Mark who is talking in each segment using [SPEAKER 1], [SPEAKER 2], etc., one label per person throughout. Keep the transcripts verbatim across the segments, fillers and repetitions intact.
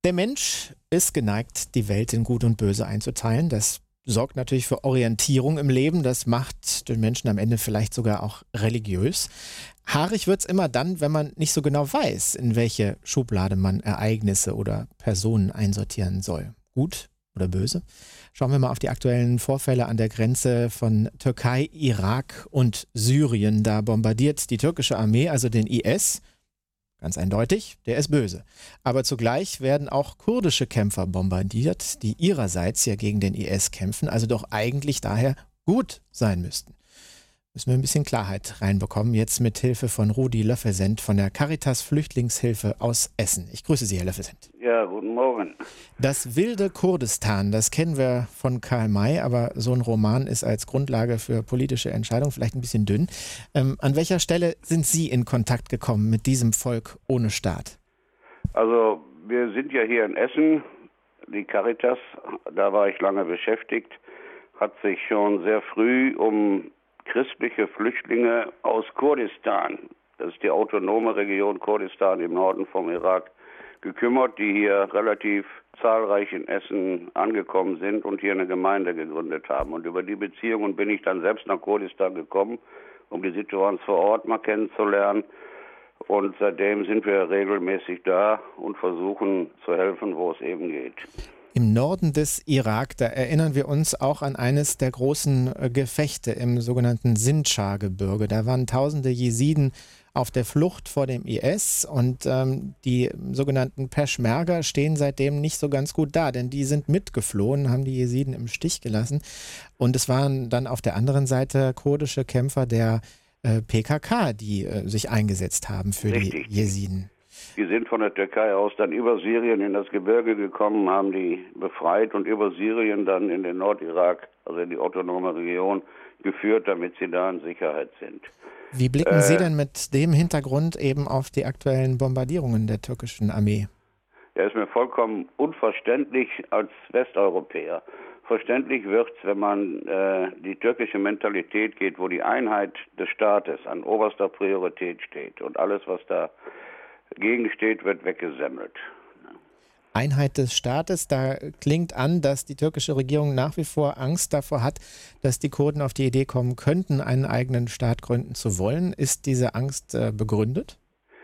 [SPEAKER 1] Der Mensch ist geneigt, die Welt in Gut und Böse einzuteilen. Das sorgt natürlich für Orientierung im Leben. Das macht den Menschen am Ende vielleicht sogar auch religiös. Haarig wird's immer dann, wenn man nicht so genau weiß, in welche Schublade man Ereignisse oder Personen einsortieren soll. Gut oder böse? Schauen wir mal auf die aktuellen Vorfälle an der Grenze von Türkei, Irak und Syrien. Da bombardiert die türkische Armee also den I S. Ganz eindeutig, der ist böse. Aber zugleich werden auch kurdische Kämpfer bombardiert, die ihrerseits ja gegen den I S kämpfen, also doch eigentlich daher gut sein müssten. Müssen wir ein bisschen Klarheit reinbekommen, jetzt mit Hilfe von Rudi Löffelsend von der Caritas Flüchtlingshilfe aus Essen. Ich grüße Sie, Herr Löffelsend.
[SPEAKER 2] Ja, guten Morgen.
[SPEAKER 1] Das wilde Kurdistan, das kennen wir von Karl May, aber so ein Roman ist als Grundlage für politische Entscheidungen vielleicht ein bisschen dünn. Ähm, an welcher Stelle sind Sie in Kontakt gekommen mit diesem Volk ohne Staat?
[SPEAKER 2] Also wir sind ja hier in Essen, die Caritas, da war ich lange beschäftigt, hat sich schon sehr früh um christliche Flüchtlinge aus Kurdistan, das ist die autonome Region Kurdistan im Norden vom Irak, gekümmert, die hier relativ zahlreich in Essen angekommen sind und hier eine Gemeinde gegründet haben. Und über die Beziehungen bin ich dann selbst nach Kurdistan gekommen, um die Situation vor Ort mal kennenzulernen. Und seitdem sind wir regelmäßig da und versuchen zu helfen, wo es eben geht.
[SPEAKER 1] Im Norden des Irak, da erinnern wir uns auch an eines der großen äh, Gefechte im sogenannten Sindschar-Gebirge. Da waren tausende Jesiden auf der Flucht vor dem I S und ähm, die sogenannten Peschmerga stehen seitdem nicht so ganz gut da, denn die sind mitgeflohen, haben die Jesiden im Stich gelassen. Und es waren dann auf der anderen Seite kurdische Kämpfer der äh, P K K, die äh, sich eingesetzt haben für
[SPEAKER 2] Richtig.
[SPEAKER 1] die Jesiden.
[SPEAKER 2] Die sind von der Türkei aus dann über Syrien in das Gebirge gekommen, haben die befreit und über Syrien dann in den Nordirak, also in die autonome Region, geführt, damit sie da in Sicherheit sind.
[SPEAKER 1] Wie blicken
[SPEAKER 2] äh,
[SPEAKER 1] Sie denn mit dem Hintergrund eben auf die aktuellen Bombardierungen der türkischen Armee?
[SPEAKER 2] Der ist mir vollkommen unverständlich als Westeuropäer. Verständlich wird es, wenn man äh, die türkische Mentalität geht, wo die Einheit des Staates an oberster Priorität steht und alles, was da gegen steht, wird weggesemmelt.
[SPEAKER 1] Einheit des Staates, da klingt an, dass die türkische Regierung nach wie vor Angst davor hat, dass die Kurden auf die Idee kommen könnten, einen eigenen Staat gründen zu wollen. Ist diese Angst äh, begründet?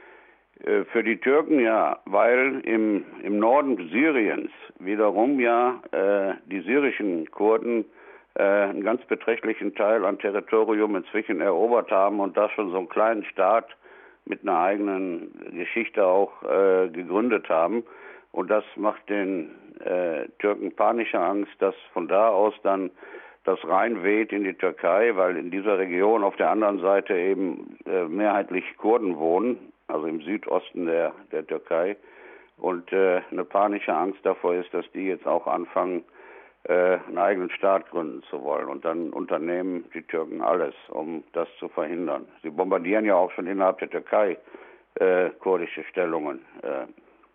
[SPEAKER 2] Äh, für die Türken ja, weil im, im Norden Syriens wiederum ja äh, die syrischen Kurden äh, einen ganz beträchtlichen Teil an Territorium inzwischen erobert haben und da schon so einen kleinen Staat mit einer eigenen Geschichte auch äh, gegründet haben. Und das macht den äh, Türken panische Angst, dass von da aus dann das reinweht in die Türkei, weil in dieser Region auf der anderen Seite eben äh, mehrheitlich Kurden wohnen, also im Südosten der, der Türkei. Und äh, eine panische Angst davor ist, dass die jetzt auch anfangen, äh, einen eigenen Staat gründen zu wollen. Und dann unternehmen die Türken alles, um das zu verhindern. Sie bombardieren ja auch schon innerhalb der Türkei äh, kurdische Stellungen. Äh,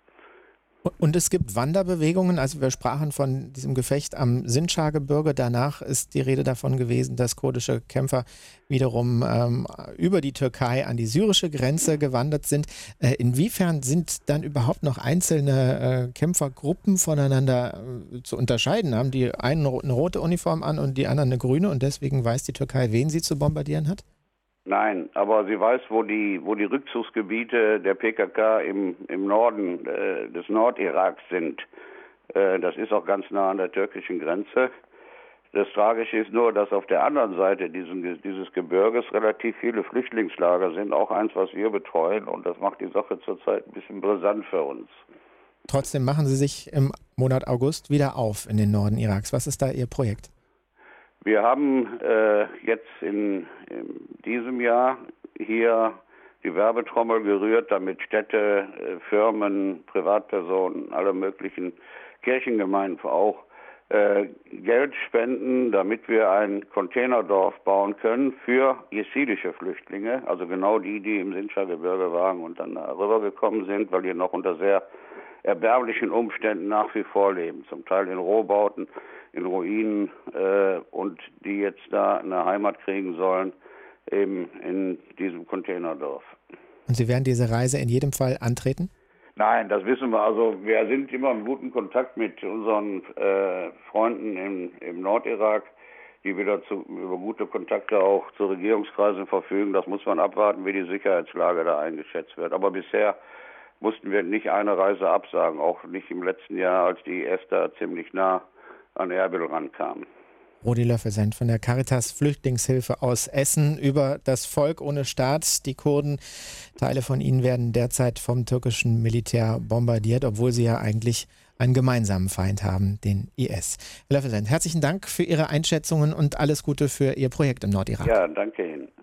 [SPEAKER 1] Und es gibt Wanderbewegungen, also wir sprachen von diesem Gefecht am Sindschar-Gebirge. Danach ist die Rede davon gewesen, dass kurdische Kämpfer wiederum ähm, über die Türkei an die syrische Grenze gewandert sind. Äh, inwiefern sind dann überhaupt noch einzelne äh, Kämpfergruppen voneinander äh, zu unterscheiden? Haben die einen eine rote Uniform an und die anderen eine grüne und deswegen weiß die Türkei, wen sie zu bombardieren hat?
[SPEAKER 2] Nein, aber sie weiß, wo die, wo die Rückzugsgebiete der P K K im, im Norden äh, des Nordiraks sind. Äh, das ist auch ganz nah an der türkischen Grenze. Das Tragische ist nur, dass auf der anderen Seite diesen, dieses Gebirges relativ viele Flüchtlingslager sind, auch eins, was wir betreuen. Und das macht die Sache zurzeit ein bisschen brisant für uns.
[SPEAKER 1] Trotzdem machen Sie sich im Monat August wieder auf in den Norden Iraks. Was ist da Ihr Projekt?
[SPEAKER 2] Wir haben äh, jetzt in, in diesem Jahr hier die Werbetrommel gerührt, damit Städte, äh, Firmen, Privatpersonen, alle möglichen Kirchengemeinden auch äh, Geld spenden, damit wir ein Containerdorf bauen können für jesidische Flüchtlinge, also genau die, die im Sindschar-Gebirge waren und dann rübergekommen sind, weil die noch unter sehr erbärmlichen Umständen nach wie vor leben, zum Teil in Rohbauten, in Ruinen äh, und die jetzt da eine Heimat kriegen sollen, eben in diesem Containerdorf.
[SPEAKER 1] Und Sie werden diese Reise in jedem Fall antreten?
[SPEAKER 2] Nein, das wissen wir. Also wir sind immer im guten Kontakt mit unseren äh, Freunden im, im Nordirak, die wieder zu, über gute Kontakte auch zu Regierungskreisen verfügen. Das muss man abwarten, wie die Sicherheitslage da eingeschätzt wird. Aber bisher mussten wir nicht eine Reise absagen, auch nicht im letzten Jahr, als die I S da ziemlich nah an Erbil rankam.
[SPEAKER 1] Rudi Löffelsend von der Caritas Flüchtlingshilfe aus Essen über das Volk ohne Staat. Die Kurden, Teile von ihnen werden derzeit vom türkischen Militär bombardiert, obwohl sie ja eigentlich einen gemeinsamen Feind haben, den I S. Herr Löffelsend, herzlichen Dank für Ihre Einschätzungen und alles Gute für Ihr Projekt im Nordirak.
[SPEAKER 2] Ja, danke Ihnen.